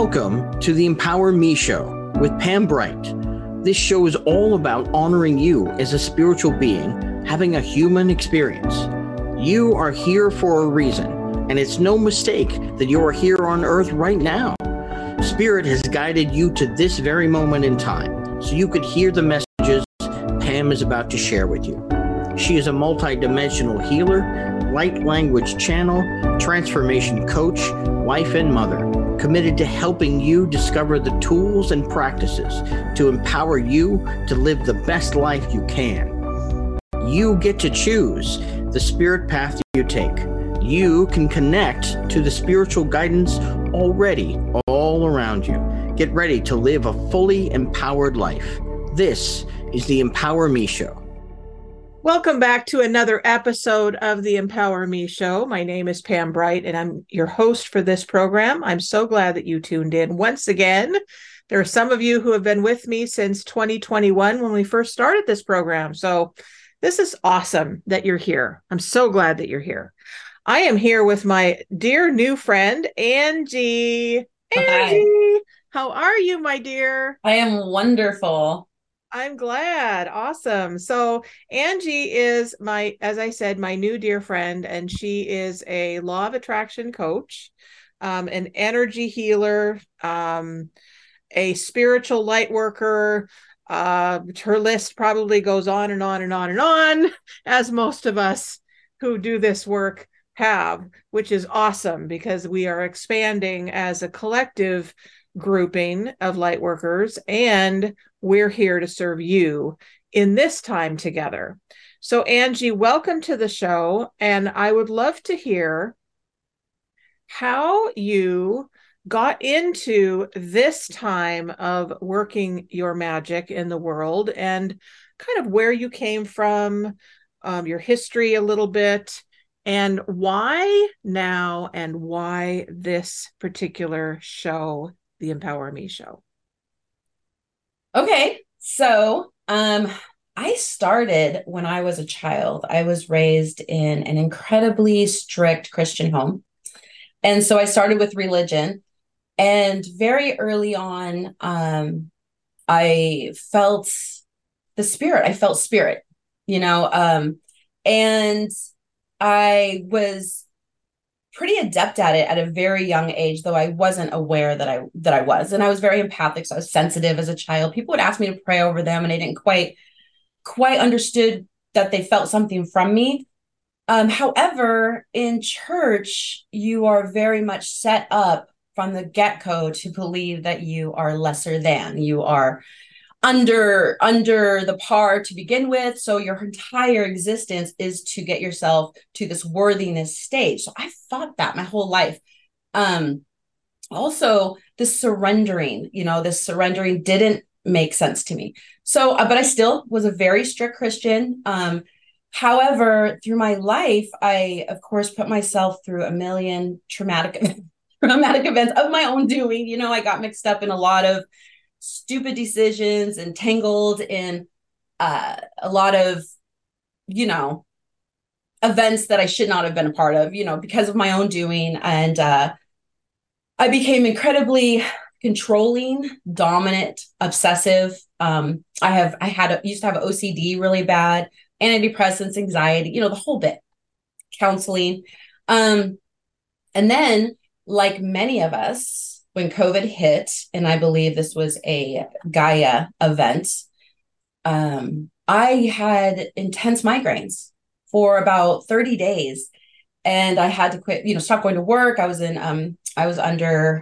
Welcome to the Empower Me Show with Pam Bright. This show is all about honoring you as a spiritual being, having a human experience. You are here for a reason, and it's no mistake that you are here on earth right now. Spirit has guided you to this very moment in time, so you could hear the messages Pam is about to share with you. She is a multidimensional healer, light language channel, transformation coach, wife and mother, committed to helping you discover the tools and practices to empower you to live the best life you can. You get to choose the spirit path you take. You can connect to the spiritual guidance already all around you. Get ready to live a fully empowered life. This is the Empower Me Show. Welcome back to another episode of the Empower Me Show. My name is Pam Bright, and I'm your host for this program. I'm so glad that you tuned in once again. There are some of you who have been with me since 2021 when we first started this program. So this is awesome that you're here. I'm so glad that you're here. I am here with my dear new friend, Angie. Angie, how are you, my dear? I am wonderful. I'm glad. Awesome. So Angie is as I said, my new dear friend, and she is a law of attraction coach, an energy healer, a spiritual light worker. Her list probably goes on and on and on and on, as most of us who do this work have, which is awesome because we are expanding as a collective grouping of light workers, and we're here to serve you in this time together. So Angie, welcome to the show. And I would love to hear how you got into this time of working your magic in the world and kind of where you came from, your history a little bit, and why now and why this particular show, the Empower Me Show. Okay, so I started when I was a child. I was raised in an incredibly strict Christian home. And so I started with religion. And very early on, I felt the spirit. I felt spirit, and I was pretty adept at it at a very young age, though I wasn't aware that I was. And I was very empathic, so I was sensitive as a child. People would ask me to pray over them, and I didn't quite understood that they felt something from me. However, in church, you are very much set up from the get-go to believe that you are lesser than. You are under the par to begin with. So your entire existence is to get yourself to this worthiness stage. So I thought that my whole life. Also this surrendering didn't make sense to me. So, but I still was a very strict Christian. However, through my life, I, of course, put myself through a million traumatic events of my own doing. I got mixed up in a lot of stupid decisions and tangled in a lot of, events that I should not have been a part of, because of my own doing. And I became incredibly controlling, dominant, obsessive. I used to have OCD really bad, antidepressants, anxiety, the whole bit, counseling. And then, like many of us, when COVID hit, and I believe this was a Gaia event, I had intense migraines for about 30 days, and I had to quit, stop going to work. I was under,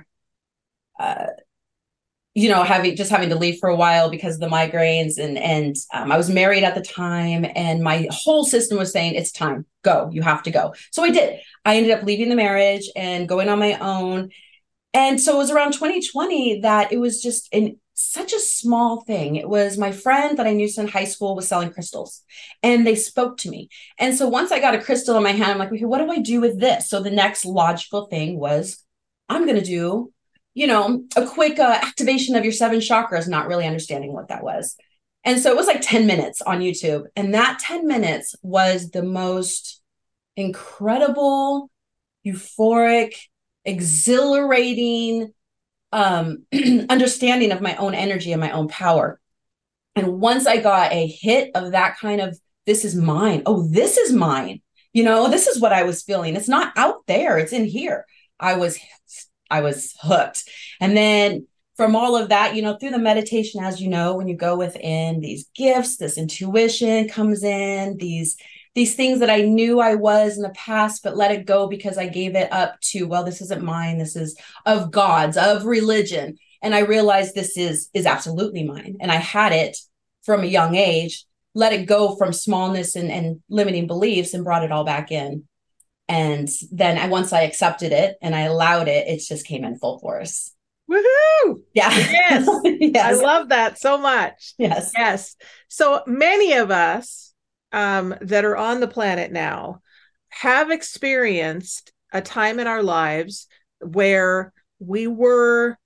having to leave for a while because of the migraines, and I was married at the time, and my whole system was saying, it's time, go, you have to go. So I did. I ended up leaving the marriage and going on my own. And so it was around 2020 that it was just such a small thing. It was my friend that I knew since high school was selling crystals, and they spoke to me. And so once I got a crystal in my hand, I'm like, okay, what do I do with this? So the next logical thing was, I'm going to do, a quick activation of your 7 chakras, not really understanding what that was. And so it was like 10 minutes on YouTube. And that 10 minutes was the most incredible, euphoric, exhilarating, understanding of my own energy and my own power. And once I got a hit of that kind of, this is mine. Oh, this is mine. This is what I was feeling. It's not out there. It's in here. I was hooked. And then from all of that, through the meditation, as you know, when you go within, these gifts, this intuition comes in, these things that I knew I was in the past, but let it go because I gave it up to, well, this isn't mine. This is of God's, of religion. And I realized this is absolutely mine. And I had it from a young age, let it go from smallness and limiting beliefs and brought it all back in. And then once I accepted it and I allowed it, it just came in full force. Woohoo! Yeah. Yes. Yes. I love that so much. Yes. Yes. So many of us that are on the planet now have experienced a time in our lives where we were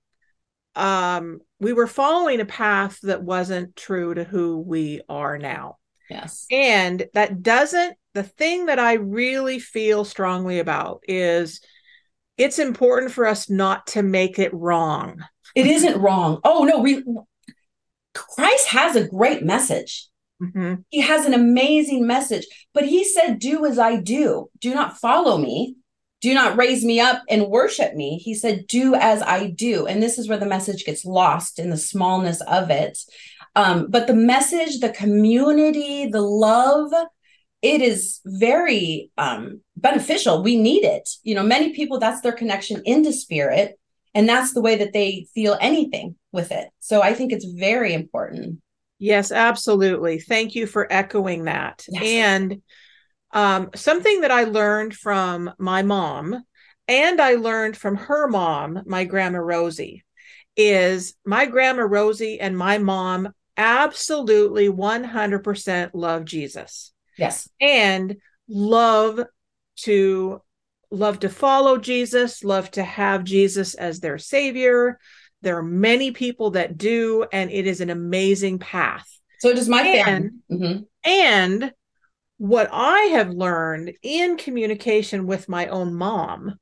following a path that wasn't true to who we are now. Yes. And the thing that I really feel strongly about is it's important for us not to make it wrong. It isn't wrong. Oh, no, Christ has a great message. Mm-hmm. He has an amazing message, but he said, do as I do. Do not follow me. Do not raise me up and worship me. He said, do as I do. And this is where the message gets lost in the smallness of it. But the message, the community, the love, it is very beneficial. We need it. Many people, that's their connection into spirit. And that's the way that they feel anything with it. So I think it's very important. Yes, absolutely. Thank you for echoing that. Yes. And something that I learned from my mom, and I learned from her mom, my Grandma Rosie, is my Grandma Rosie and my mom absolutely 100% love Jesus. Yes. And love to follow Jesus, love to have Jesus as their savior. There are many people that do, and it is an amazing path. So does my family. Mm-hmm. And what I have learned in communication with my own mom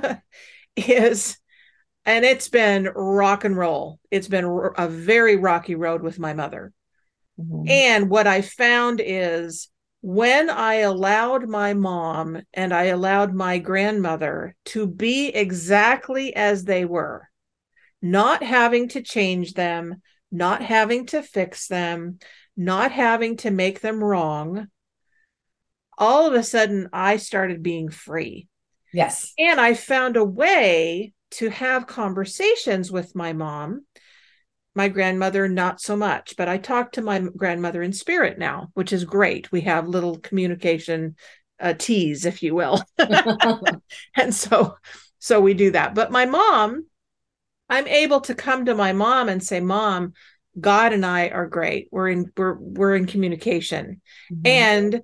is, and it's been rock and roll. It's been a very rocky road with my mother. Mm-hmm. And what I found is when I allowed my mom and I allowed my grandmother to be exactly as they were, not having to change them, not having to fix them, not having to make them wrong, all of a sudden I started being free. Yes. And I found a way to have conversations with my mom. My grandmother, not so much, but I talk to my grandmother in spirit now, which is great. We have little communication teas, if you will. And so we do that. But my mom, I'm able to come to my mom and say, Mom, God and I are great. We're in communication. Mm-hmm. And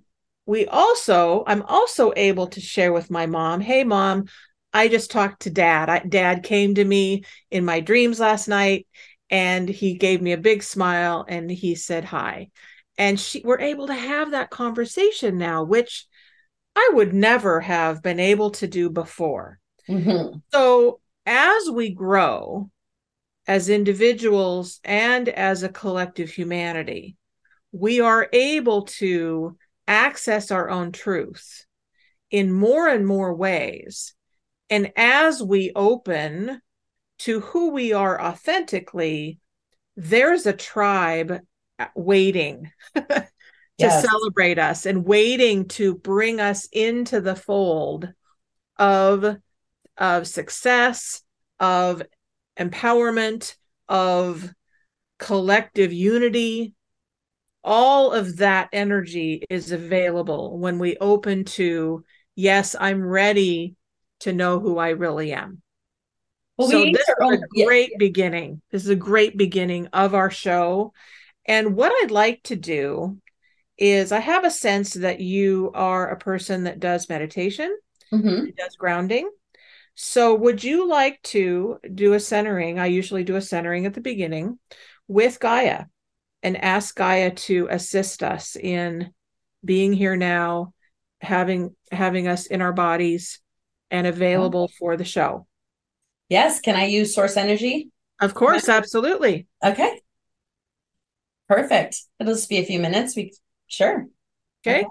I'm also able to share with my mom, hey, Mom, I just talked to Dad. Dad came to me in my dreams last night, and he gave me a big smile and he said hi. And we're able to have that conversation now, which I would never have been able to do before. Mm-hmm. So as we grow as individuals and as a collective humanity, we are able to access our own truth in more and more ways. And as we open to who we are authentically, there's a tribe waiting to celebrate us and waiting to bring us into the fold of success, of empowerment, of collective unity. All of that energy is available when we open to, yes, I'm ready to know who I really am. Well, so this is a great beginning. This is a great beginning of our show. And what I'd like to do is, I have a sense that you are a person that does meditation, mm-hmm. does grounding. So would you like to do a centering? I usually do a centering at the beginning with Gaia and ask Gaia to assist us in being here now, having us in our bodies and available for the show. Yes. Can I use source energy? Of course, absolutely. Okay. Perfect. It'll just be a few minutes. Sure. Okay.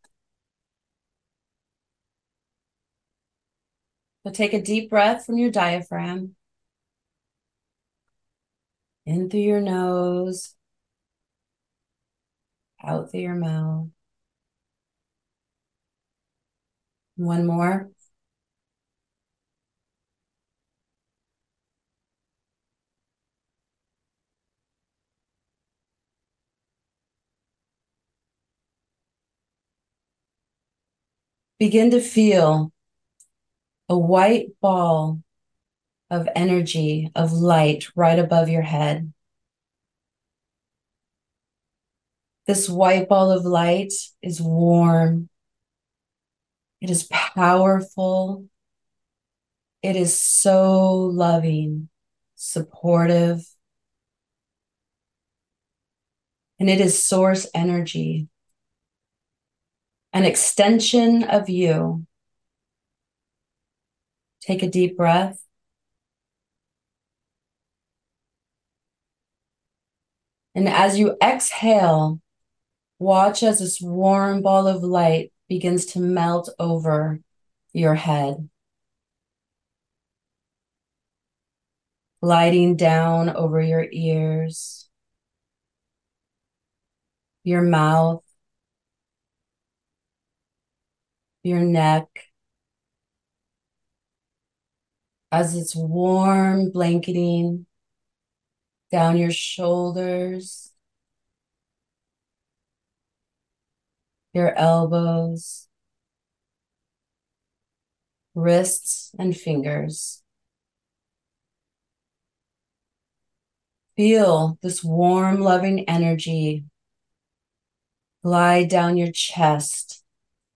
So take a deep breath from your diaphragm. In through your nose, out through your mouth. One more. Begin to feel a white ball of energy, of light right above your head. This white ball of light is warm. It is powerful. It is so loving, supportive, and it is source energy, an extension of you. Take a deep breath. And as you exhale, watch as this warm ball of light begins to melt over your head, gliding down over your ears, your mouth, your neck, as it's warm blanketing down your shoulders, your elbows, wrists, and fingers. Feel this warm, loving energy glide down your chest,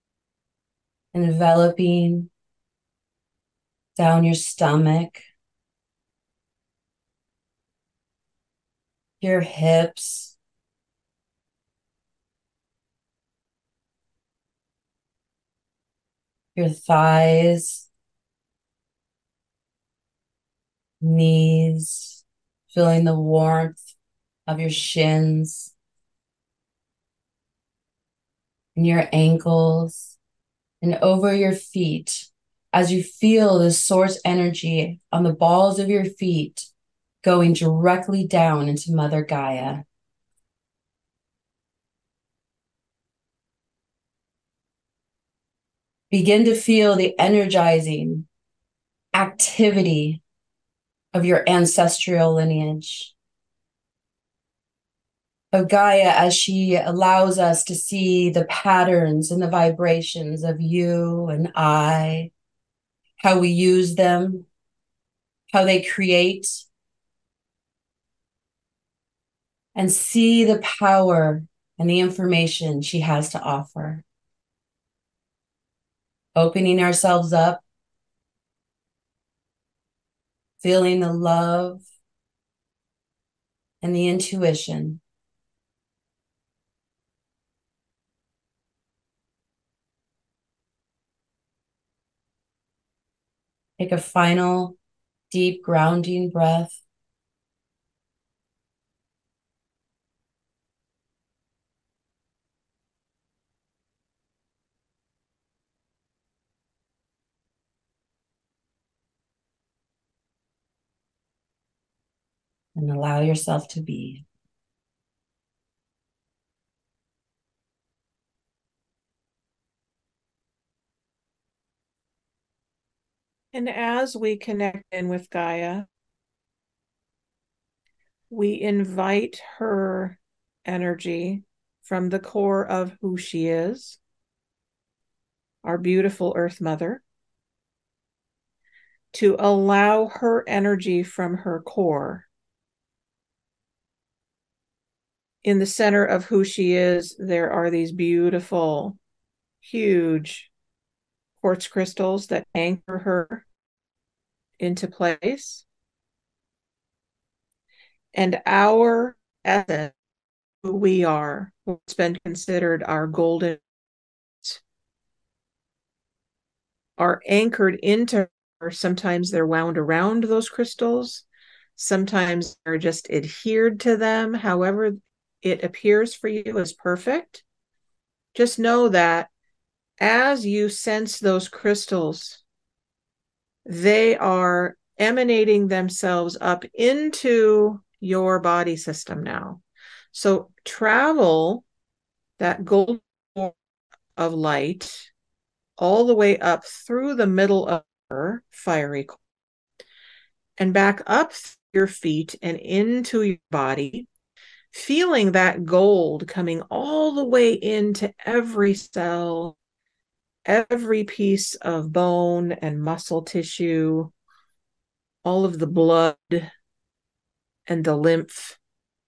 enveloping down your stomach, your hips, your thighs, knees, feeling the warmth of your shins and your ankles and over your feet as you feel this source energy on the balls of your feet going directly down into Mother Gaia. Begin to feel the energizing activity of your ancestral lineage, of Gaia, as she allows us to see the patterns and the vibrations of you and I, how we use them, how they create, and see the power and the information she has to offer. Opening ourselves up, feeling the love and the intuition. Take a final deep grounding breath. And allow yourself to be. And as we connect in with Gaia, we invite her energy from the core of who she is, our beautiful Earth Mother, to allow her energy from her core. In the center of who she is, there are these beautiful, huge quartz crystals that anchor her into place. And our essence, who we are, what's been considered our golden, are anchored into her. Sometimes they're wound around those crystals. Sometimes you're just adhered to them. However it appears for you is perfect. Just know that as you sense those crystals, they are emanating themselves up into your body system now. So travel that golden of light all the way up through the middle of your fiery core and back up your feet and into your body, feeling that gold coming all the way into every cell, every piece of bone and muscle tissue, all of the blood and the lymph.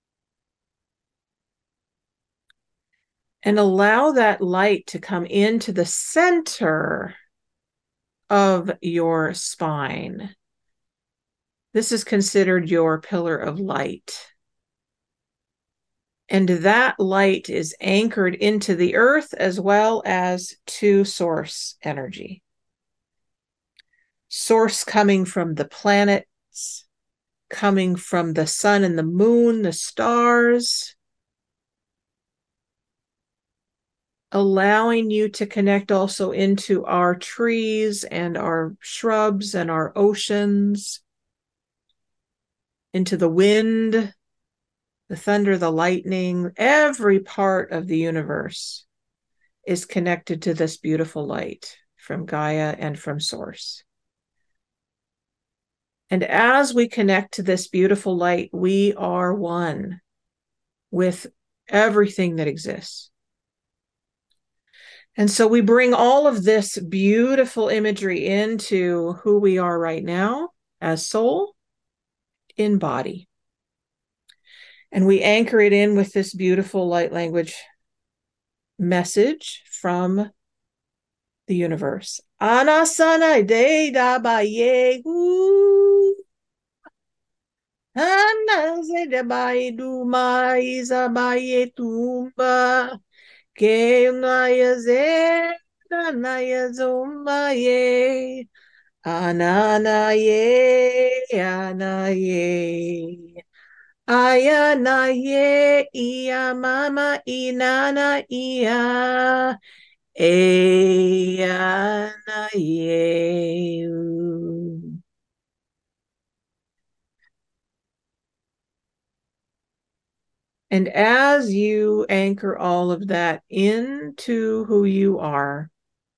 And allow that light to come into the center of your spine. This is considered your pillar of light. And that light is anchored into the earth as well as to source energy. Source coming from the planets, coming from the sun and the moon, the stars, allowing you to connect also into our trees and our shrubs and our oceans, into the wind, the thunder, the lightning. Every part of the universe is connected to this beautiful light from Gaia and from Source. And as we connect to this beautiful light, we are one with everything that exists. And so we bring all of this beautiful imagery into who we are right now as soul in body. And we anchor it in with this beautiful light language message from the universe. Anasana de da ba ye hu. Anaze de ba du ma isa ba ye tumba. Que naya ze naya zumba ye. Anana ye anaye. Ayana ye iya mama inana iya. Ayana ye. And as you anchor all of that into who you are,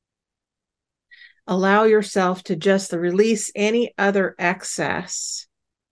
allow yourself to just release any other excess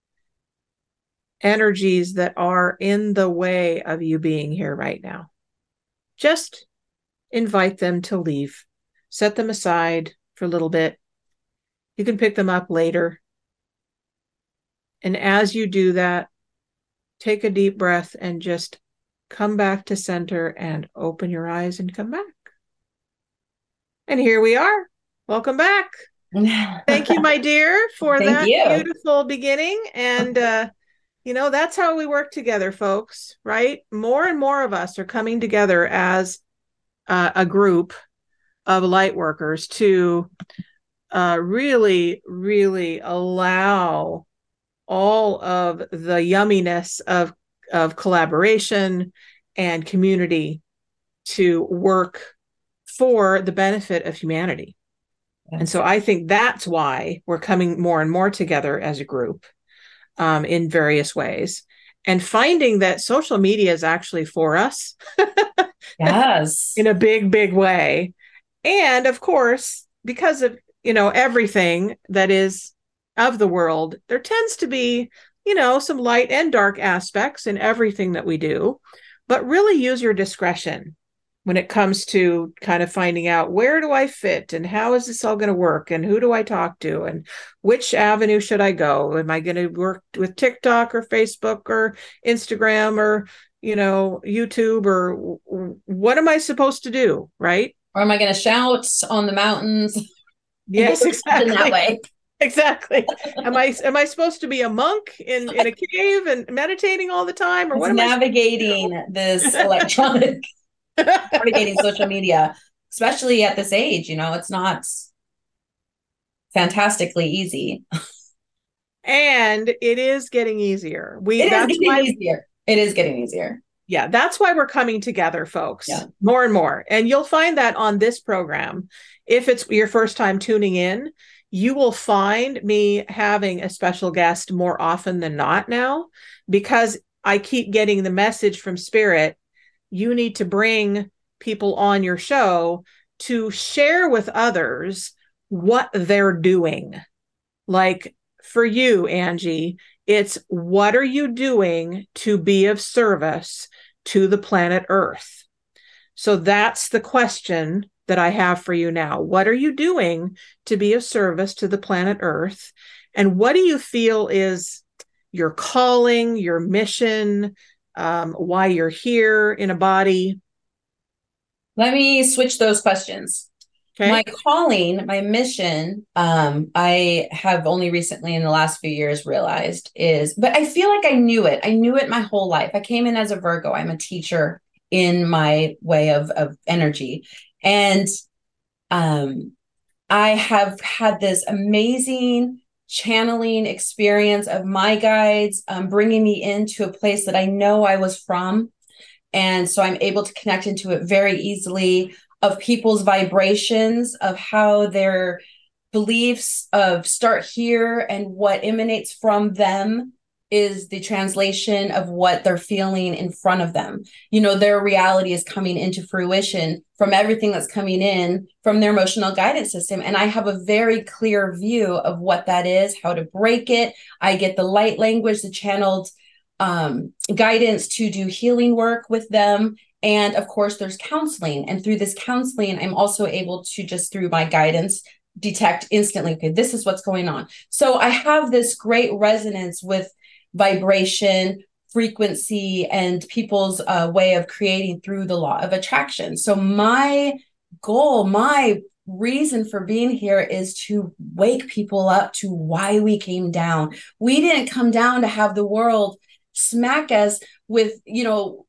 energies that are in the way of you being here right now. Just invite them to leave. Set them aside for a little bit. You can pick them up later. And as you do that, take a deep breath and just come back to center and open your eyes and come back. And here we are. Welcome back. Thank you, my dear, for that beautiful beginning. And, that's how we work together, folks, right? More and more of us are coming together as a group of light workers to really, really allow all of the yumminess of collaboration and community to work for the benefit of humanity. And so I think that's why we're coming more and more together as a group in various ways, and finding that social media is actually for us. Yes. In a big, big way. And of course, because of, everything that is of the world, there tends to be, some light and dark aspects in everything that we do, but really use your discretion when it comes to kind of finding out, where do I fit and how is this all going to work and who do I talk to and which avenue should I go? Am I going to work with TikTok or Facebook or Instagram or, YouTube, or what am I supposed to do? Right. Or am I going to shout on the mountains? Yes, exactly. In that way. Exactly. Am I supposed to be a monk in a cave and meditating all the time, or what am navigating this electronic, navigating social media, especially at this age? It's not fantastically easy. And it is getting easier. It is getting easier. Yeah, that's why we're coming together, folks, Yeah. more and more. And you'll find that on this program, if it's your first time tuning in, you will find me having a special guest more often than not now, because I keep getting the message from Spirit. You need to bring people on your show to share with others what they're doing. Like for you, Angie, it's what are you doing to be of service to the planet Earth? So that's the question that I have for you now. What are you doing to be of service to the planet Earth? And what do you feel is your calling, your mission, why you're here in a body? Let me switch those questions. Okay. My calling, my mission, I have only recently in the last few years realized but I feel like I knew it. I knew it my whole life. I came in as a Virgo. I'm a teacher in my way of energy. And I have had this amazing channeling experience of my guides bringing me into a place that I know I was from. And so I'm able to connect into it very easily, of people's vibrations, of how their beliefs of start here, and what emanates from them is the translation of what they're feeling in front of them. You know, their reality is coming into fruition from everything that's coming in from their emotional guidance system. And I have a very clear view of what that is, how to break it. I get the light language, the channeled guidance to do healing work with them. And of course, there's counseling. And through this counseling, I'm also able to just through my guidance detect instantly, okay, this is what's going on. So I have this great resonance with vibration, frequency, and people's way of creating through the law of attraction. So my goal, my reason for being here is to wake people up to why we came down. We didn't come down to have the world smack us with, you know,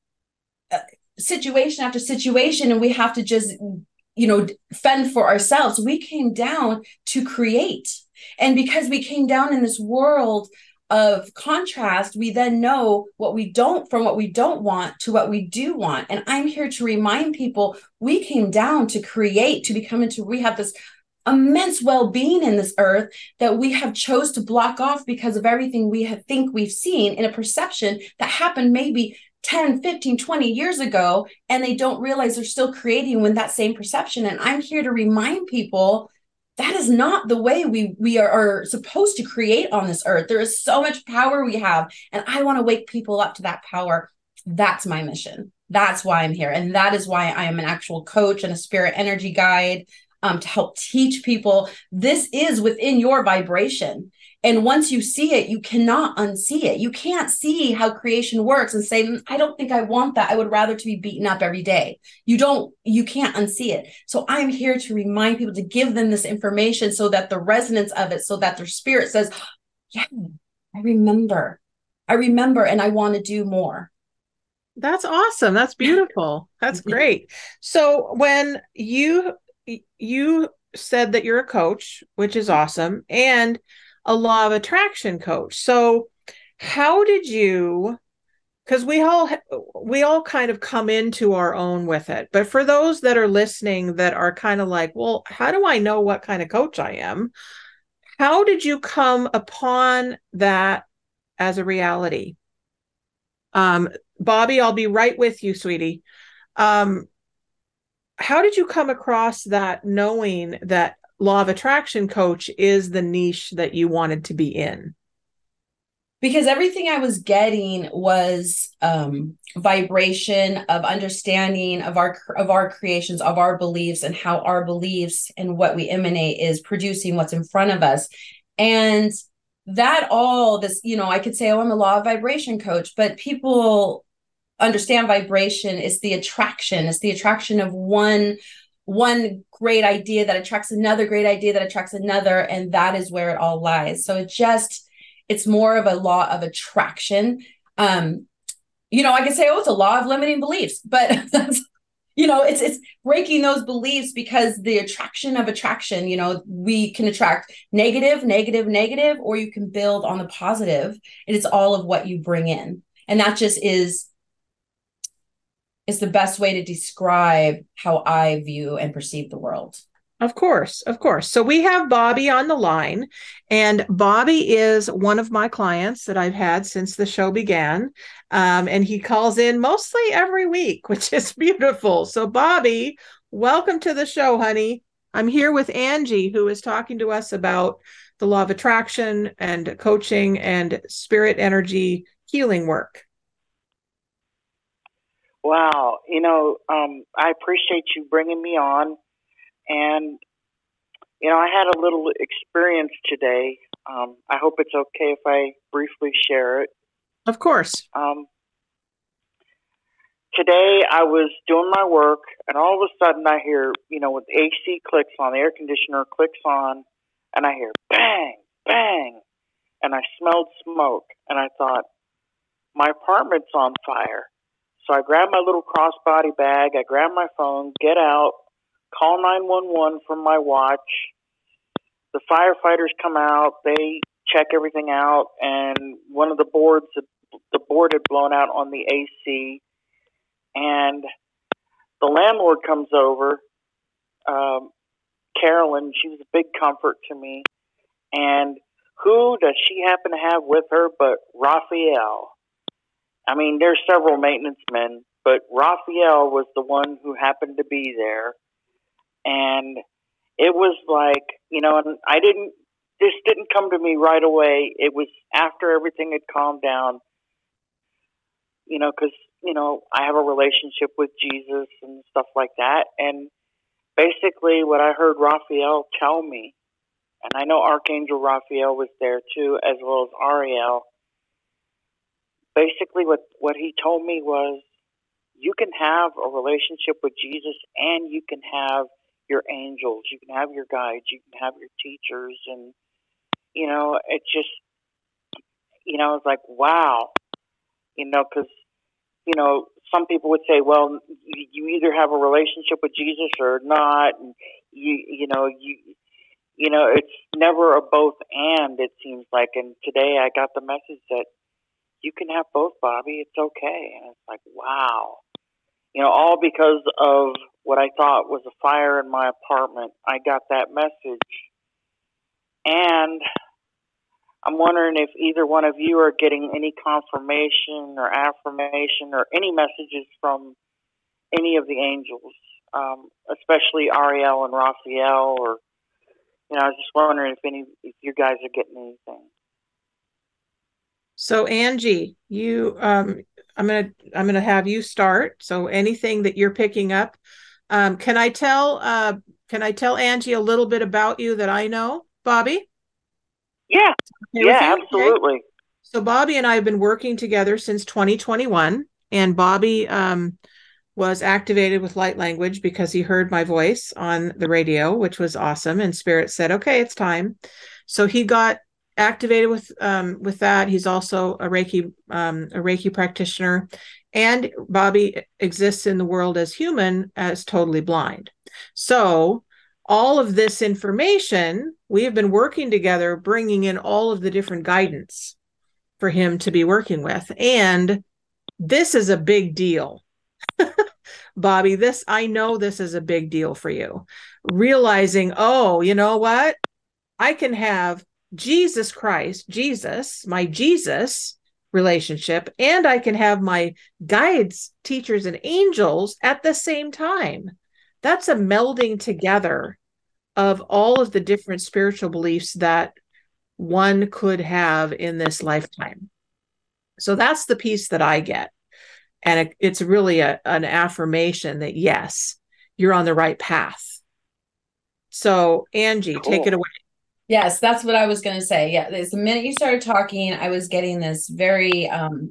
situation after situation, and we have to just, you know, fend for ourselves. We came down to create. And because we came down in this world of contrast, we then know what we don't from what we don't want to what we do want. And I'm here to remind people we came down to create, to become into, we have this immense well-being in this earth that we have chose to block off because of everything we think we've seen in a perception that happened maybe 10, 15, 20 years ago, and they don't realize they're still creating with that same perception. And I'm here to remind people that is not the way we are supposed to create on this earth. There is so much power we have, and I want to wake people up to that power. That's my mission. That's why I'm here. And that is why I am an actual coach and a spirit energy guide, to help teach people this is within your vibration. And once you see it, you cannot unsee it. You can't see how creation works and say, I don't think I want that. I would rather to be beaten up every day. You can't unsee it. So I'm here to remind people, to give them this information so that the resonance of it, so that their spirit says, yeah, I remember, and I want to do more. That's awesome. That's beautiful. That's great. So when you said that you're a coach, which is awesome, and a law of attraction coach. So how did you, because we all kind of come into our own with it, but for those that are listening that are kind of like, well, how do I know what kind of coach I am? How did you come upon that as a reality? Bobby, I'll be right with you, sweetie. How did you come across that, knowing that law of attraction coach is the niche that you wanted to be in? Because everything I was getting was vibration of understanding of our creations, of our beliefs, and how our beliefs and what we emanate is producing what's in front of us. And that all this, you know, I could say, oh, I'm a law of vibration coach, but people understand vibration is the attraction. It's the attraction of one great idea that attracts another great idea that attracts another. And that is where it all lies. So it's more of a law of attraction. You know, I could say, oh, it's a law of limiting beliefs, but It's breaking those beliefs, because the attraction of attraction, we can attract negative, negative, negative, or you can build on the positive, and it's all of what you bring in. And that just is the best way to describe how I view and perceive the world. Of course, of course. So we have Bobby on the line, and Bobby is one of my clients that I've had since the show began. And he calls in mostly every week, which is beautiful. So Bobby, welcome to the show, honey. I'm here with Angie, who is talking to us about the law of attraction and coaching and spirit energy healing work. Wow. I appreciate you bringing me on. And, I had a little experience today. I hope it's okay if I briefly share it. Of course. Today I was doing my work, and all of a sudden I hear, when the AC clicks on, the air conditioner clicks on, and I hear bang, bang, and I smelled smoke, and I thought, my apartment's on fire. So I grabbed my little crossbody bag, I grabbed my phone, get out, call 911 from my watch. The firefighters come out, they check everything out, and one of the board had blown out on the AC, and the landlord comes over, Carolyn. She was a big comfort to me, and who does she happen to have with her but Raphael? I mean, there's several maintenance men, but Raphael was the one who happened to be there. And it was like, and this didn't come to me right away. It was after everything had calmed down, because, I have a relationship with Jesus and stuff like that. And basically what I heard Raphael tell me, and I know Archangel Raphael was there too, as well as Ariel. Basically what he told me was, you can have a relationship with Jesus, and you can have your angels, you can have your guides, you can have your teachers, and it just, it's like, wow, because some people would say, well, you either have a relationship with Jesus or not, and it's never a both and, it seems like. And today I got the message that you can have both, Bobby. It's okay. And it's like, wow. All because of what I thought was a fire in my apartment. I got that message. And I'm wondering if either one of you are getting any confirmation or affirmation or any messages from any of the angels, especially Ariel and Raphael, or, I was just wondering if you guys are getting anything. So Angie, you, I'm gonna have you start. So anything that you're picking up, can I tell Angie a little bit about you that I know, Bobby? Yeah, yeah, absolutely. Okay. So Bobby and I have been working together since 2021, and Bobby was activated with light language because he heard my voice on the radio, which was awesome. And Spirit said, "Okay, it's time." So he got activated with that. He's also a Reiki practitioner, and Bobby exists in the world as human, as totally blind. So all of this information, we have been working together, bringing in all of the different guidance for him to be working with. And this is a big deal. Bobby, I know this is a big deal for you. Realizing, oh, you know what? I can have Jesus Christ, my Jesus relationship, and I can have my guides, teachers, and angels at the same time. That's a melding together of all of the different spiritual beliefs that one could have in this lifetime. So that's the piece that I get. And it's really an affirmation that, yes, you're on the right path. So Angie, cool. Take it away. Yes, that's what I was going to say. Yeah, the minute you started talking, I was getting this very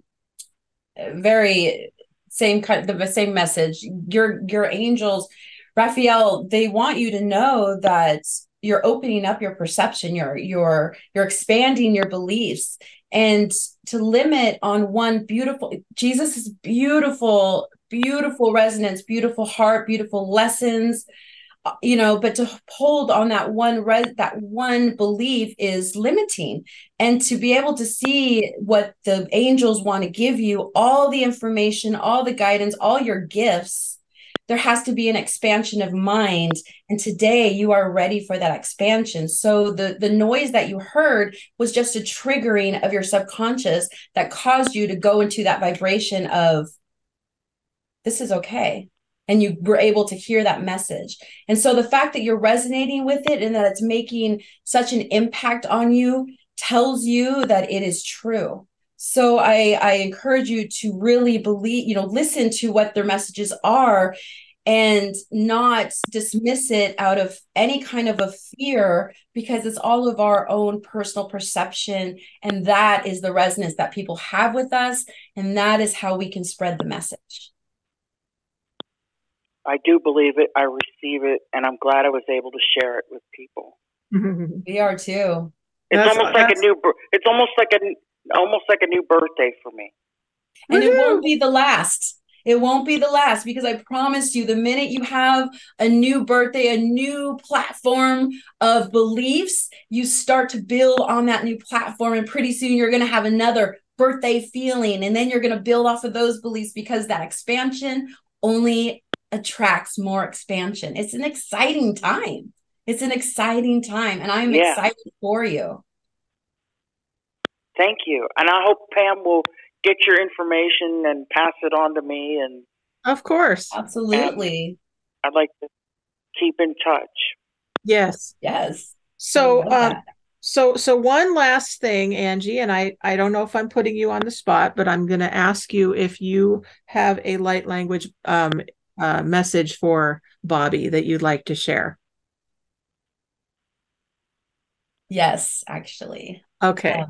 same message. Your angels, Raphael, they want you to know that you're opening up your perception. You're expanding your beliefs, and to limit on one beautiful, Jesus is beautiful beautiful resonance, beautiful heart, beautiful lessons, but to hold on that one belief is limiting. And to be able to see what the angels want to give you, all the information, all the guidance, all your gifts, there has to be an expansion of mind. And today you are ready for that expansion. So the noise that you heard was just a triggering of your subconscious that caused you to go into that vibration of, this is okay. And you were able to hear that message. And so the fact that you're resonating with it and that it's making such an impact on you tells you that it is true. So I encourage you to really believe, listen to what their messages are and not dismiss it out of any kind of a fear, because it's all of our own personal perception. And that is the resonance that people have with us. And that is how we can spread the message. I do believe it. I receive it, and I'm glad I was able to share it with people. We are too. It's almost like a new birthday for me. And it won't be the last. It won't be the last, because I promise you, the minute you have a new birthday, a new platform of beliefs, you start to build on that new platform, and pretty soon you're going to have another birthday feeling, and then you're going to build off of those beliefs, because that expansion only attracts more expansion. It's an exciting time. And I'm excited for you. Thank you. And I hope Pam will get your information and pass it on to me. And of course. Absolutely. I'd like to keep in touch. Yes. So one last thing, Angie, and I don't know if I'm putting you on the spot, but I'm going to ask you if you have a light language message for Bobby that you'd like to share. Yes, actually. Okay.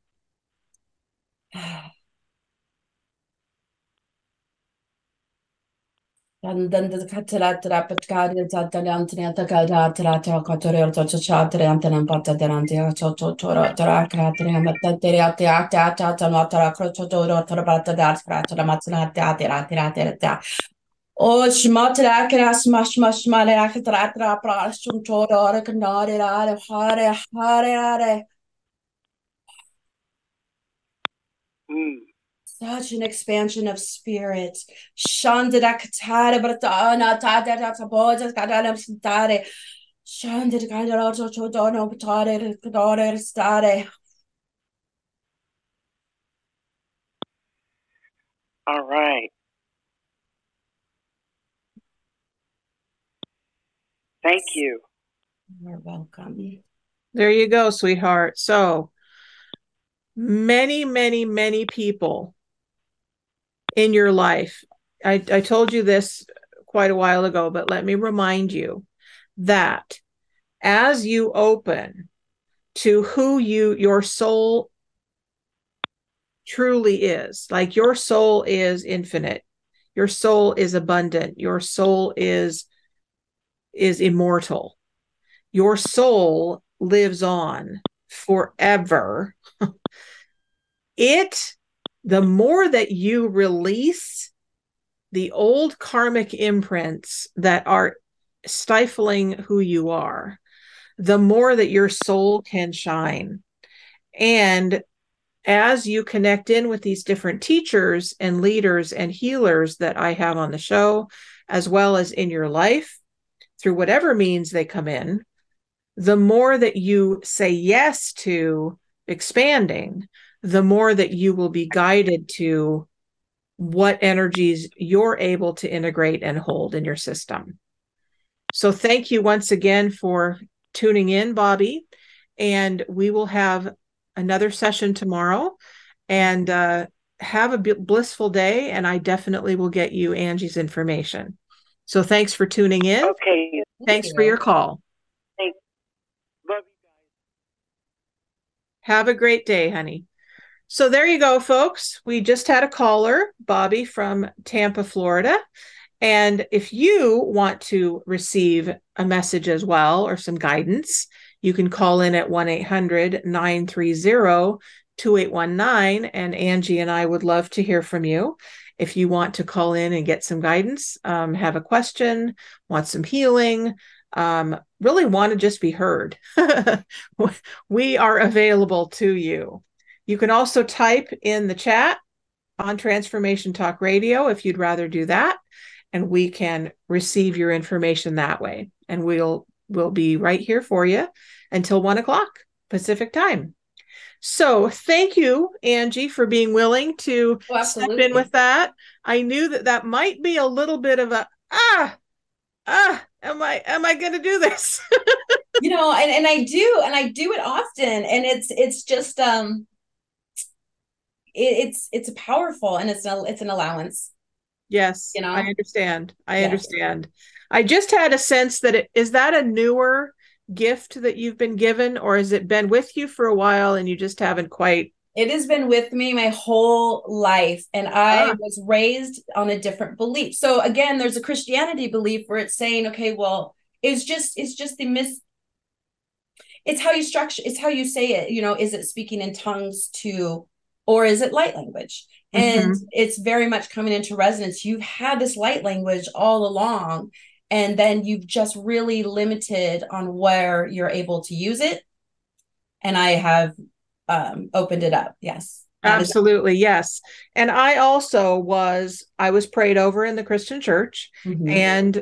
Oh, shmatara smash mashmale akatra prashun tora kanare hare. Such an expansion of spirit. Shandra katara bratana tada taboja kadana stare. Shandra kadara chodono patare kadore stare. All right. Thank you. You're welcome. There you go, sweetheart. So many, many, many people in your life. I told you this quite a while ago, but let me remind you that as you open to who your soul truly is, like your soul is infinite, your soul is abundant, your soul is immortal. Your soul lives on forever. The more that you release the old karmic imprints that are stifling who you are, the more that your soul can shine. And as you connect in with these different teachers and leaders and healers that I have on the show, as well as in your life, through whatever means they come in, the more that you say yes to expanding, the more that you will be guided to what energies you're able to integrate and hold in your system. So thank you once again for tuning in, Bobby. And we will have another session tomorrow. And have a blissful day. And I definitely will get you Angie's information. So thanks for tuning in. Okay. Thanks for your call. Thanks. Love you guys. Have a great day, honey. So there you go, folks. We just had a caller, Bobby from Tampa, Florida. And if you want to receive a message as well or some guidance, you can call in at 1-800-930-2819. And Angie and I would love to hear from you. if you want to call in and get some guidance, have a question, want some healing, really want to just be heard, we are available to you. You can also type in the chat on Transformation Talk Radio if you'd rather do that, and we can receive your information that way. And we'll be right here for you until 1:00 Pacific time. So thank you, Angie, for being willing to step in with that. I knew that might be a little bit of a, am I going to do this? And I do it often. And it's just, it's powerful, and it's an allowance. Yes, I understand. I understand. I just had a sense that is that a newer gift that you've been given, or has it been with you for a while and you just haven't quite? It has been with me my whole life, and I was raised on a different belief. So again, there's a Christianity belief where it's saying, okay, well, it's just it's how you structure, it's how you say it, is it speaking in tongues or is it light language? And it's very much coming into resonance. You've had this light language all along, and then you've just really limited on where you're able to use it. And I have opened it up. Yes. Absolutely. Yes. And I also was prayed over in the Christian church, and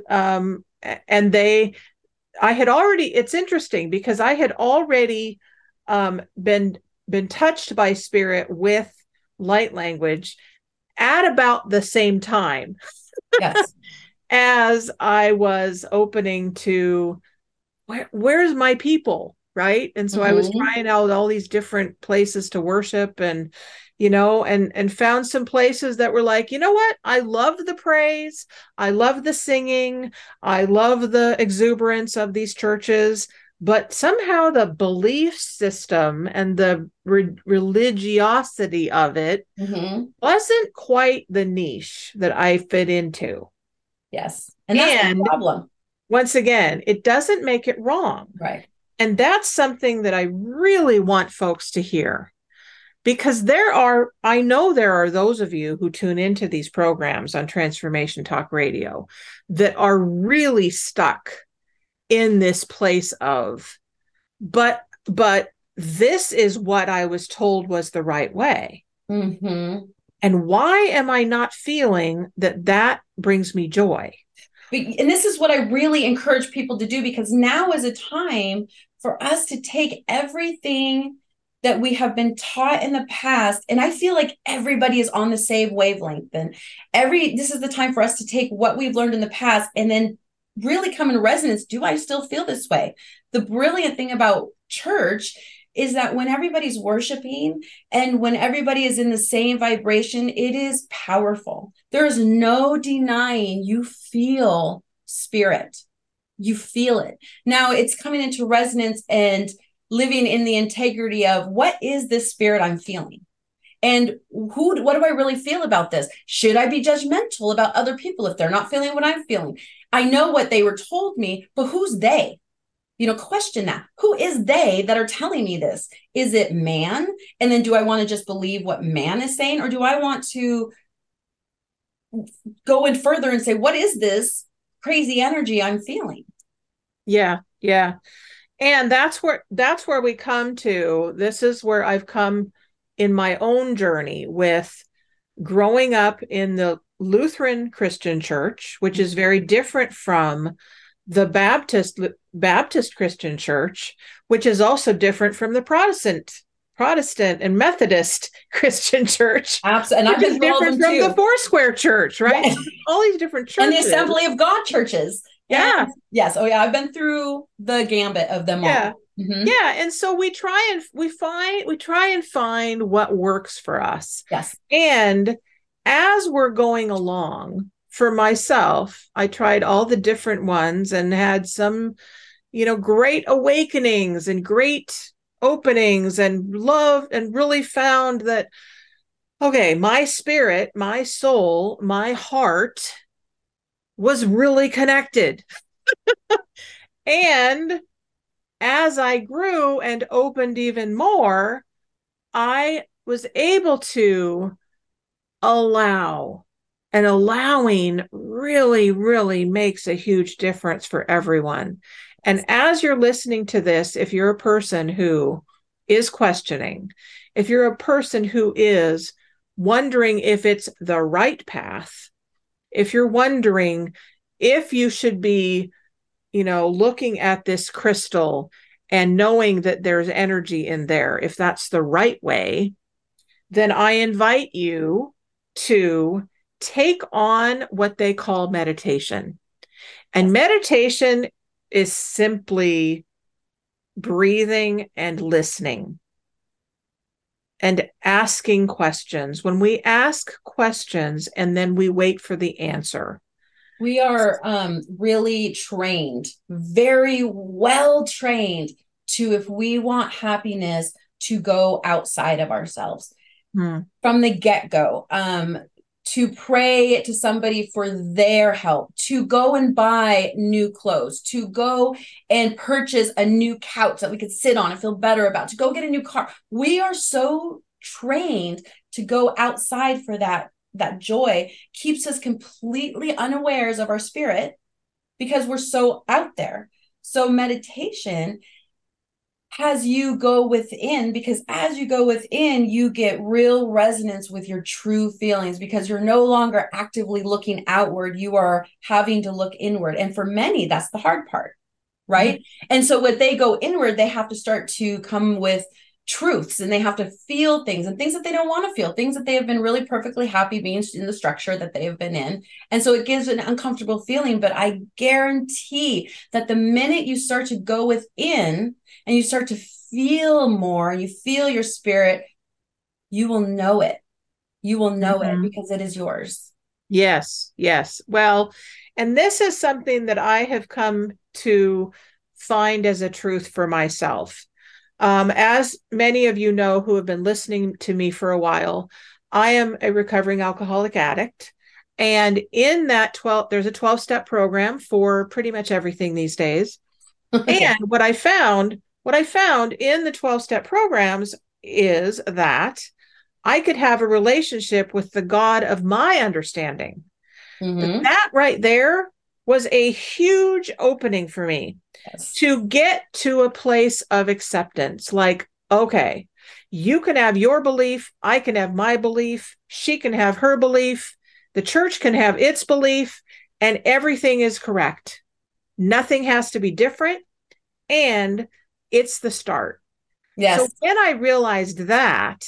I had already, it's interesting because I had already been touched by spirit with light language at about the same time. Yes. As I was opening to where's my people, right? And so I was trying out all these different places to worship, and and found some places that were like, you know what? I love the praise, I love the singing, I love the exuberance of these churches, but somehow the belief system and the religiosity of it wasn't quite the niche that I fit into. Yes. And that's the problem. Once again, it doesn't make it wrong. Right. And that's something that I really want folks to hear, because I know there are those of you who tune into these programs on Transformation Talk Radio that are really stuck in this place of, but this is what I was told was the right way. And why am I not feeling that brings me joy? And this is what I really encourage people to do, because now is a time for us to take everything that we have been taught in the past. And I feel like everybody is on the same wavelength. And this is the time for us to take what we've learned in the past and then really come in resonance. Do I still feel this way? The brilliant thing about church is that when everybody's worshiping and when everybody is in the same vibration, it is powerful. There is no denying you feel spirit. You feel it. Now it's coming into resonance and living in the integrity of, what is this spirit I'm feeling? And what do I really feel about this? Should I be judgmental about other people if they're not feeling what I'm feeling? I know what they were told me, but who's they? Question that. Who is they that are telling me this? Is it man? And then do I want to just believe what man is saying? Or do I want to go in further and say, what is this crazy energy I'm feeling? Yeah. Yeah. And that's where we come to. This is where I've come in my own journey with growing up in the Lutheran Christian church, which is very different from the Baptist Christian church, which is also different from the Protestant and Methodist Christian church. Absolutely. And I've been different from the Foursquare church, right? Yes. All these different churches. And the Assembly of God churches. Yeah. And yes. Oh yeah. I've been through the gambit of them all. Yeah. And so we try and find what works for us. Yes. And as we're going along, for myself, I tried all the different ones and had some, great awakenings and great openings and love, and really found that, okay, my spirit, my soul, my heart was really connected. And as I grew and opened even more, I was able to allow and allowing really, really makes a huge difference for everyone. And as you're listening to this, if you're a person who is questioning, if you're a person who is wondering if it's the right path, if you're wondering if you should be, looking at this crystal and knowing that there's energy in there, if that's the right way, then I invite you to take on what they call meditation. And meditation is simply breathing and listening and asking questions. When we ask questions and then we wait for the answer. We are really trained, very well trained to, if we want happiness, to go outside of ourselves from the get-go, to pray to somebody for their help, to go and buy new clothes, to go and purchase a new couch that we could sit on and feel better about, to go get a new car. We are so trained to go outside for that joy, keeps us completely unawares of our spirit because we're so out there. So meditation has you go within, because as you go within, you get real resonance with your true feelings, because you're no longer actively looking outward. You are having to look inward. And for many, that's the hard part, right? Mm-hmm. And so when they go inward, they have to start to come with truths, and they have to feel things, and things that they don't want to feel, things that they have been really perfectly happy being in the structure that they have been in. And so it gives an uncomfortable feeling, but I guarantee that the minute you start to go within and you start to feel more, and you feel your spirit, you will know it. You will know it because it is yours. Yes. Well, and this is something that I have come to find as a truth for myself. As many of you know who have been listening to me for a while, I am a recovering alcoholic addict. And in that there's a 12-step program for pretty much everything these days. And what I found in the 12-step programs is that I could have a relationship with the God of my understanding. But that right there was a huge opening for me. Yes. To get to a place of acceptance. Like, okay, you can have your belief, I can have my belief, she can have her belief, the church can have its belief, and everything is correct. Nothing has to be different, and it's the start. Yes. So when I realized that,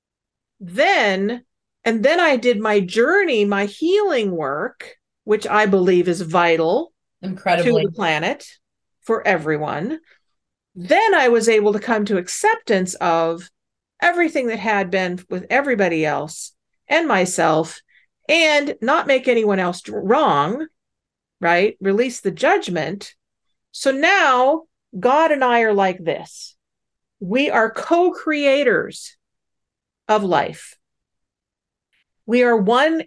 then I did my journey, my healing work, which I believe is vital incredibly to the planet. For everyone. Then I was able to come to acceptance of everything that had been with everybody else and myself, and not make anyone else wrong, right? Release the judgment. So now God and I are like this. We are co-creators of life. We are one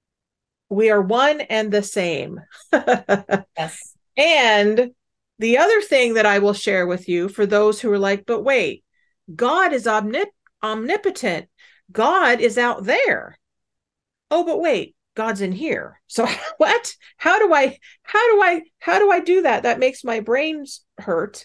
and the same. Yes. And the other thing that I will share with you, for those who are like, but wait, God is omnipotent. God is out there. Oh, but wait, God's in here. So what? How do I do that? That makes my brains hurt.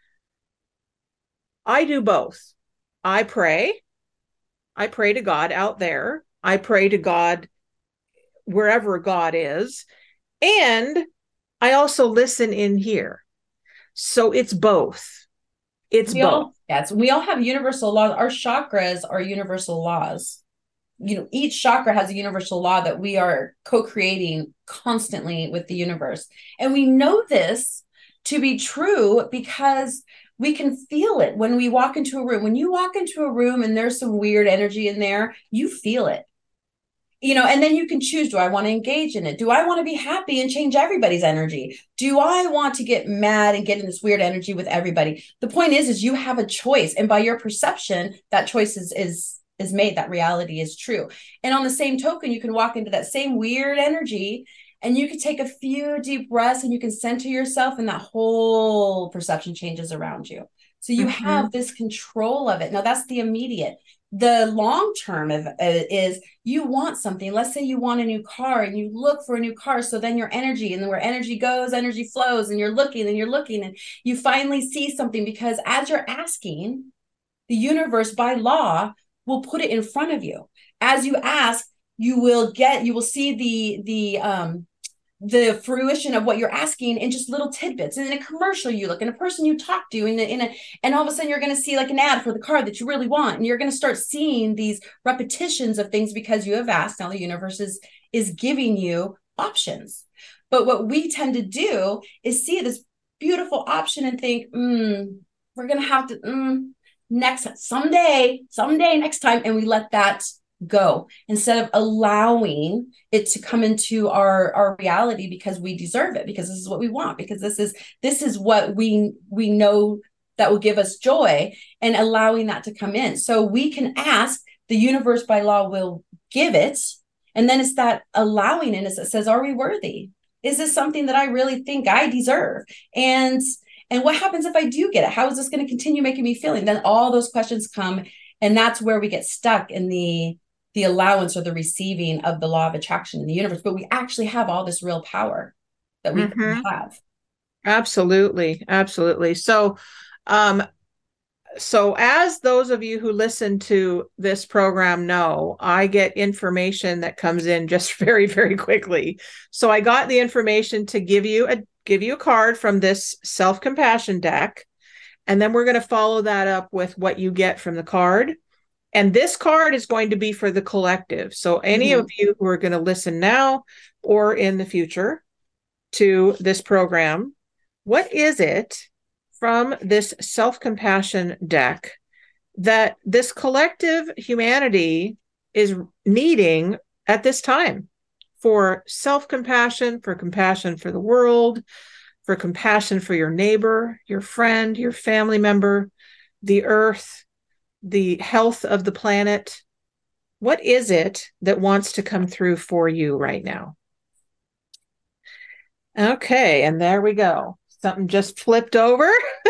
I do both. I pray to God out there. I pray to God wherever God is. And I also listen in here. So it's both. We all have universal laws. Our chakras are universal laws. Each chakra has a universal law that we are co-creating constantly with the universe. And we know this to be true because we can feel it when we walk into a room. When you walk into a room and there's some weird energy in there, you feel it. And then you can choose, do I want to engage in it? Do I want to be happy and change everybody's energy? Do I want to get mad and get in this weird energy with everybody? The point is you have a choice. And by your perception, that choice is made, that reality is true. And on the same token, you can walk into that same weird energy and you can take a few deep breaths and you can center yourself, and that whole perception changes around you. So you have this control of it. Now that's the immediate. The long term is you want something. Let's say you want a new car and you look for a new car. So then your energy, and then where energy goes, energy flows, and you're looking and you finally see something, because as you're asking, the universe by law will put it in front of you. As you ask, you will see the fruition of what you're asking in just little tidbits. And in a commercial you look, and a person you talk to, and all of a sudden you're going to see like an ad for the car that you really want, and you're going to start seeing these repetitions of things because you have asked. Now the universe is giving you options. But what we tend to do is see this beautiful option and think, we're going to have to someday next time, and we let that go instead of allowing it to come into our reality, because we deserve it, because this is what we want, because this is what we know that will give us joy, and allowing that to come in. So we can ask, the universe by law will give it, and then it's that allowing it that says, are we worthy? Is this something that I really think I deserve? And what happens if I do get it? How is this going to continue making me feel? And then all those questions come, and that's where we get stuck in the allowance or the receiving of the law of attraction in the universe. But we actually have all this real power that we have. Absolutely. Absolutely. So, so as those of you who listen to this program know, I get information that comes in just very, very quickly. So I got the information to give you a card from this self-compassion deck. And then we're going to follow that up with what you get from the card. And this card is going to be for the collective. So any of you who are going to listen now or in the future to this program, what is it from this self-compassion deck that this collective humanity is needing at this time for self-compassion, for compassion for the world, for compassion for your neighbor, your friend, your family member, the earth, the health of the planet? What is it that wants to come through for you right now? Okay, and there we go. Something just flipped over,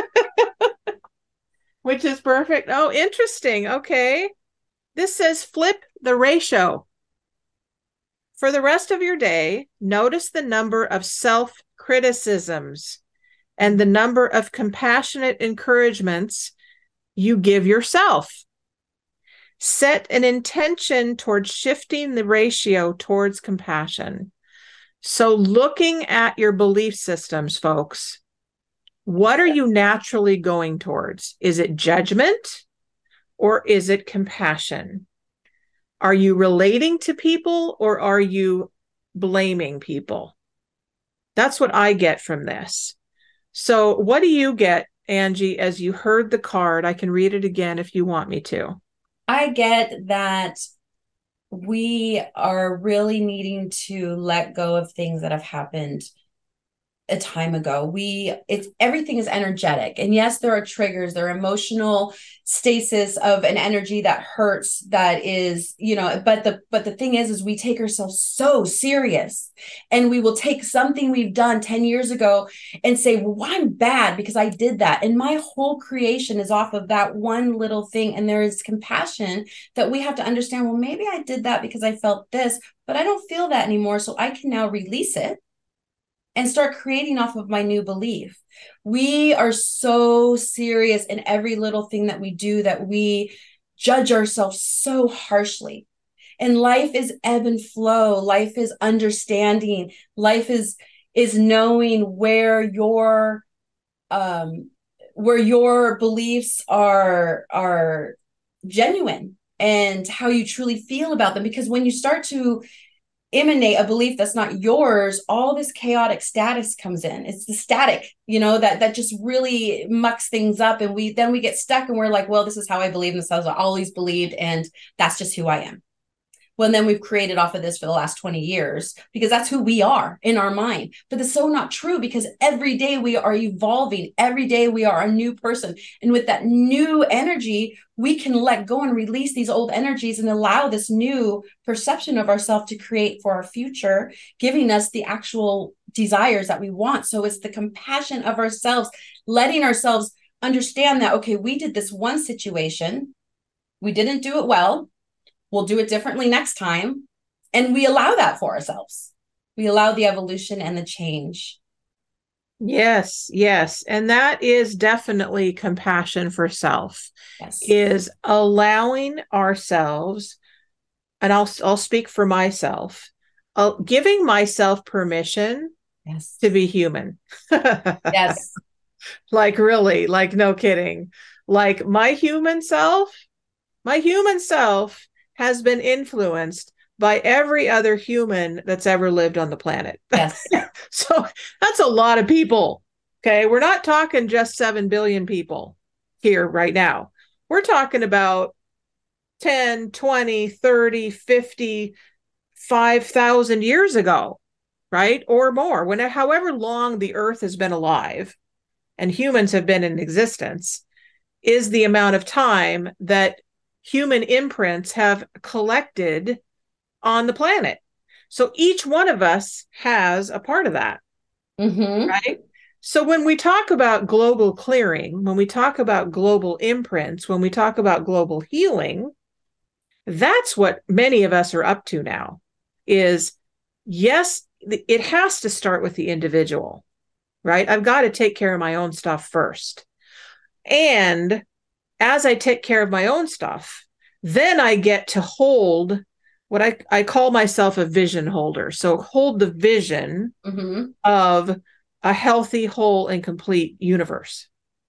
which is perfect. Oh, interesting. Okay. This says flip the ratio. For the rest of your day, notice the number of self-criticisms and the number of compassionate encouragements you give yourself. Set an intention towards shifting the ratio towards compassion. So looking at your belief systems, folks, what are you naturally going towards? Is it judgment or is it compassion? Are you relating to people or are you blaming people? That's what I get from this. So what do you get, Angie, as you heard the card? I can read it again if you want me to. I get that we are really needing to let go of things that have happened a time ago. Everything is energetic. And yes, there are triggers, there are emotional stasis of an energy that hurts, that is, but the thing is we take ourselves so serious, and we will take something we've done 10 years ago and say, well, I'm bad because I did that. And my whole creation is off of that one little thing. And there is compassion that we have to understand. Well, maybe I did that because I felt this, but I don't feel that anymore. So I can now release it and start creating off of my new belief. We are so serious in every little thing that we do that we judge ourselves so harshly. And life is ebb and flow. Life is understanding. Life is knowing where your beliefs are genuine and how you truly feel about them. Because when you start to emanate a belief that's not yours, all this chaotic status comes in. It's the static, that just really mucks things up. And we get stuck and we're like, well, this is how I believe, and this is how I always believed, and that's just who I am. Well, and then we've created off of this for the last 20 years because that's who we are in our mind. But it's so not true, because every day we are evolving. Every day we are a new person. And with that new energy, we can let go and release these old energies and allow this new perception of ourselves to create for our future, giving us the actual desires that we want. So it's the compassion of ourselves, letting ourselves understand that, okay, we did this one situation. We didn't do it well. We'll do it differently next time. And we allow that for ourselves. We allow the evolution and the change. Yes, yes. And that is definitely compassion for self. Yes. Is allowing ourselves, and I'll speak for myself, giving myself permission Yes. to be human. Yes. Like really, like no kidding. Like my human self has been influenced by every other human that's ever lived on the planet. Yes. So that's a lot of people. Okay. We're not talking just 7 billion people here right now. We're talking about 10, 20, 30, 50, 5,000 years ago, right? Or more, however long the earth has been alive and humans have been in existence is the amount of time that human imprints have collected on the planet. So each one of us has a part of that, right? So when we talk about global clearing, when we talk about global imprints, when we talk about global healing, that's what many of us are up to now. Is yes, it has to start with the individual, right? I've got to take care of my own stuff first. And as I take care of my own stuff, then I get to hold what I call myself a vision holder. So hold the vision of a healthy, whole, and complete universe.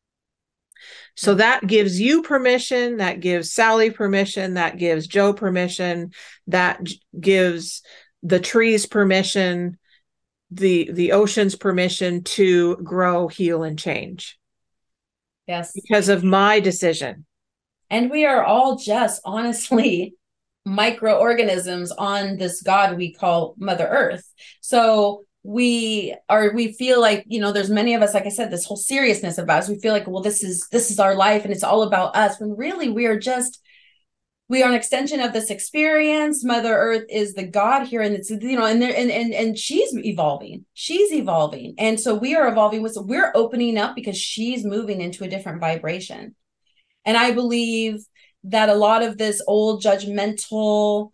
So that gives you permission, that gives Sally permission, that gives Joe permission, that gives the trees permission, the oceans permission to grow, heal, and change. Yes. Because of my decision. And we are all just honestly microorganisms on this God we call Mother Earth. So we feel like, there's many of us, like I said, this whole seriousness about us. We feel like, well, this is our life and it's all about us. When really we are an extension of this experience. Mother Earth is the God here. And it's, and she's evolving. She's evolving. And so we are evolving we're opening up because she's moving into a different vibration. And I believe that a lot of this old judgmental,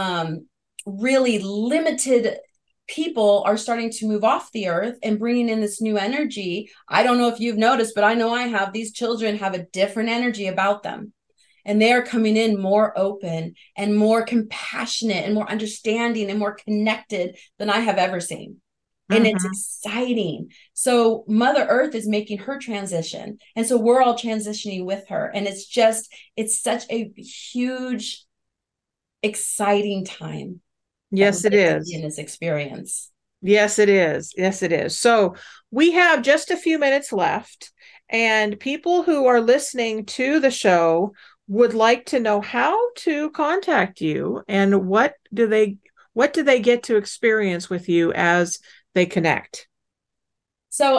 really limited people are starting to move off the earth and bringing in this new energy. I don't know if you've noticed, but I know I have. These children have a different energy about them. And they are coming in more open and more compassionate and more understanding and more connected than I have ever seen. And it's exciting. So Mother Earth is making her transition. And so we're all transitioning with her. And it's such a huge, exciting time. Yes, it is. In this experience. Yes, it is. Yes, it is. So we have just a few minutes left, and people who are listening to the show would like to know how to contact you and what do they get to experience with you as they connect. So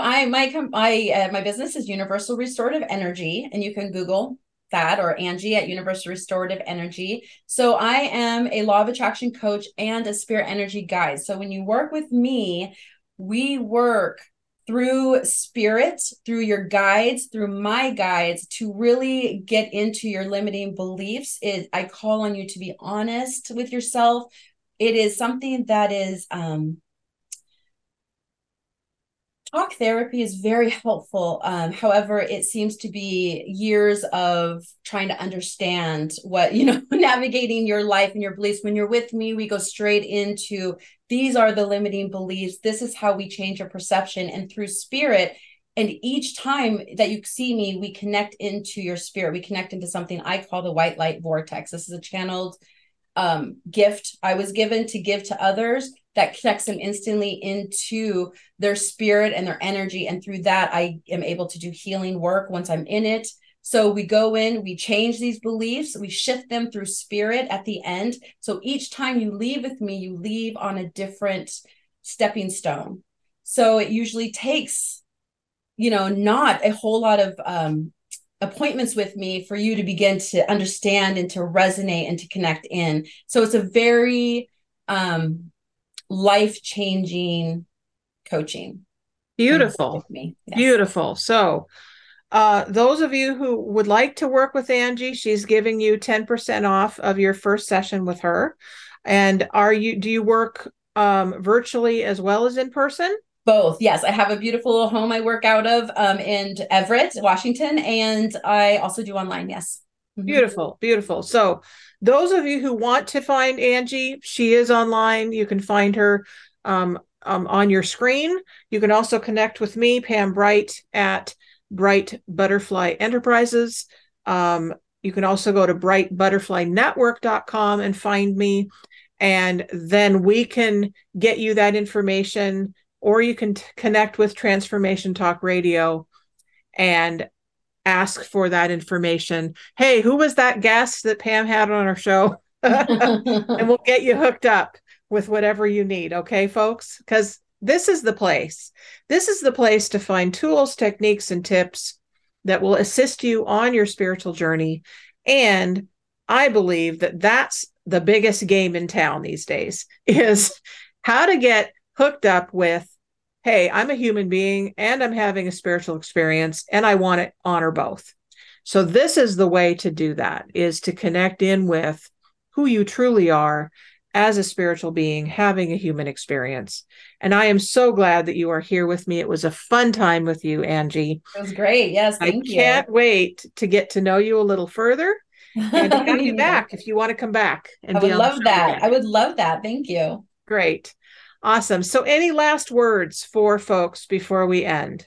my business is Universal Restorative Energy, and you can Google that or Angie at Universal Restorative Energy. So I am a law of attraction coach and a spirit energy guide. So when you work with me, we work through spirit, through your guides, through my guides to really get into your limiting beliefs. I call on you to be honest with yourself. It is something that is, talk therapy is very helpful. However, it seems to be years of trying to understand what, navigating your life and your beliefs. When you're with me, we go straight into these are the limiting beliefs. This is how we change your perception. And through spirit, and each time that you see me, we connect into your spirit. We connect into something I call the white light vortex. This is a channeled gift I was given to give to others that connects them instantly into their spirit and their energy. And through that, I am able to do healing work once I'm in it. So we go in, we change these beliefs, we shift them through spirit at the end. So each time you leave with me, you leave on a different stepping stone. So it usually takes, not a whole lot of appointments with me for you to begin to understand and to resonate and to connect in. So it's a very life-changing coaching. Beautiful. Yes. Beautiful. So those of you who would like to work with Angie, she's giving you 10% off of your first session with her. And do you work virtually as well as in person? Both. Yes. I have a beautiful little home I work out of in Everett, Washington. And I also do online. Yes. Mm-hmm. Beautiful. Beautiful. So those of you who want to find Angie, she is online. You can find her on your screen. You can also connect with me, Pam Bright, at Bright Butterfly Enterprises. You can also go to brightbutterflynetwork.com and find me. And then we can get you that information, or you can connect with Transformation Talk Radio and ask for that information. Hey, who was that guest that Pam had on our show? And we'll get you hooked up with whatever you need. Okay, folks? Because this is the place. This is the place to find tools, techniques, and tips that will assist you on your spiritual journey. And I believe that that's the biggest game in town these days, is how to get hooked up with, hey, I'm a human being and I'm having a spiritual experience and I want to honor both. So this is the way to do that, is to connect in with who you truly are as a spiritual being having a human experience. And I am so glad that you are here with me. It was a fun time with you, Angie. It was great. Yes, thank you. I can't wait to get to know you a little further and to have you back if you want to come back. And I would love that. Again. I would love that. Thank you. Great. Awesome. So any last words for folks before we end?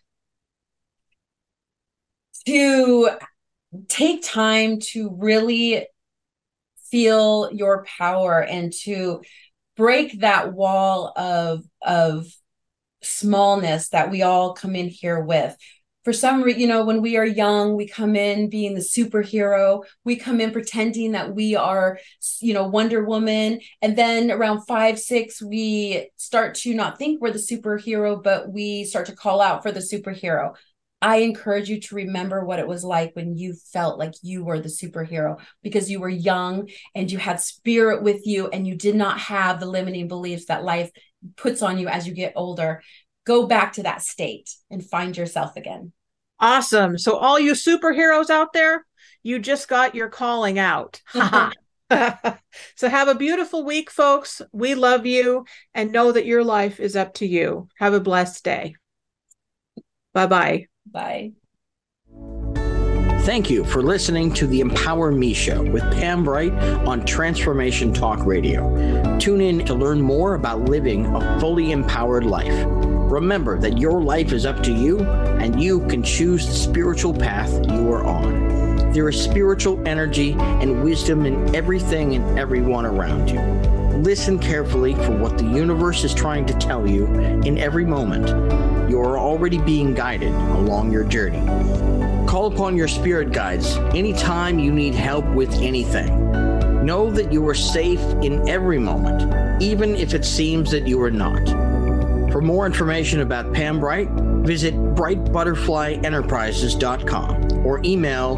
To take time to really feel your power and to break that wall of smallness that we all come in here with. For some reason, when we are young, we come in being the superhero. We come in pretending that we are, Wonder Woman. And then around 5, 6, we start to not think we're the superhero, but we start to call out for the superhero. I encourage you to remember what it was like when you felt like you were the superhero, because you were young and you had spirit with you and you did not have the limiting beliefs that life puts on you as you get older. Go back to that state and find yourself again. Awesome. So all you superheroes out there, you just got your calling out. So have a beautiful week, folks. We love you and know that your life is up to you. Have a blessed day. Bye-bye. Bye. Thank you for listening to the Empower Me Show with Pam Bright on Transformation Talk Radio. Tune in to learn more about living a fully empowered life. Remember that your life is up to you, and you can choose the spiritual path you are on. There is spiritual energy and wisdom in everything and everyone around you. Listen carefully for what the universe is trying to tell you in every moment. You are already being guided along your journey. Call upon your spirit guides anytime you need help with anything. Know that you are safe in every moment, even if it seems that you are not. For more information about Pam Bright, visit brightbutterflyenterprises.com or email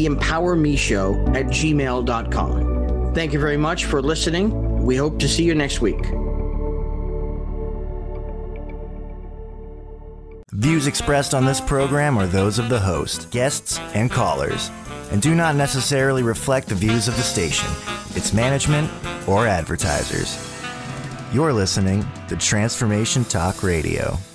theempowermeshow@gmail.com. Thank you very much for listening. We hope to see you next week. Views expressed on this program are those of the host, guests, and callers, and do not necessarily reflect the views of the station, its management, or advertisers. You're listening to Transformation Talk Radio.